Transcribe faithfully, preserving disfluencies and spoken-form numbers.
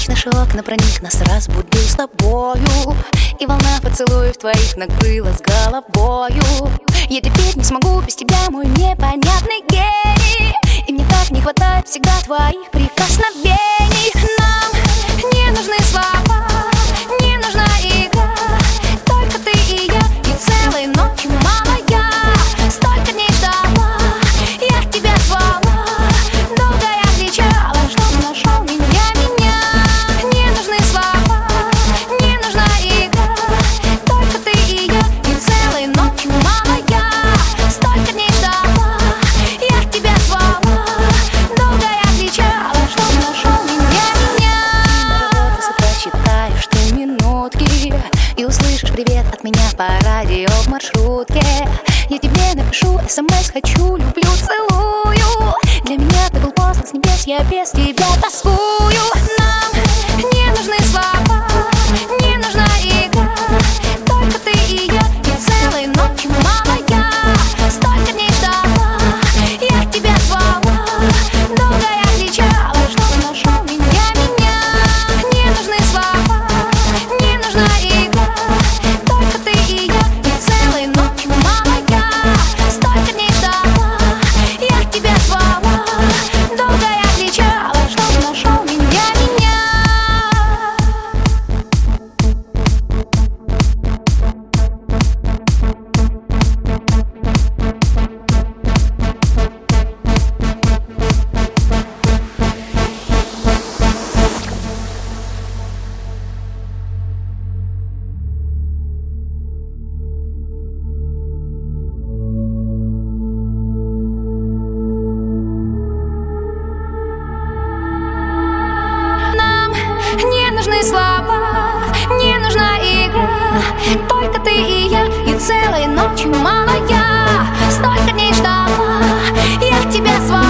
Ночь наши окна проник, нас разбудил с тобою, и волна поцелуев твоих накрыла с головою. Я теперь не смогу без тебя, мой непонятный гений, и мне так не хватает всегда твоих прикосновений. Нам не нужны слова, не нужна игра, только ты и я, и целой ночью мало я. Столько дней ждала, я к тебе звала, долго я кричала, чтоб нашел меня, меня. Не нужны слова, не нужна игра, только ты и я, и целой ночью мало я. Столько дней ждала, я к тебе звала, долго я кричала, чтоб нашел меня, меня. Ты с утра считаешь ты минутки и услышишь привет от меня по радио в маршрутке. Я тебе напишу смс, хочу, люблю, целую. Для меня ты был послан с небес, я без тебя тоскую. Нам не нужны слова, не нужна игра, только ты и я, и целой ночью мало я. Столько дней ждала, я к тебе звала, долго я кричала, чтоб нашел меня, меня. Не нужны слова, не нужна игра, только ты и я, и целой ночью мало я. Столько дней ждала, я к тебе звала, долго я кричала, чтоб нашел меня, меня. Не нужны слова, не нужна игра, только ты и я, и целой ночью мало я. Столько дней ждала, я к тебе звала,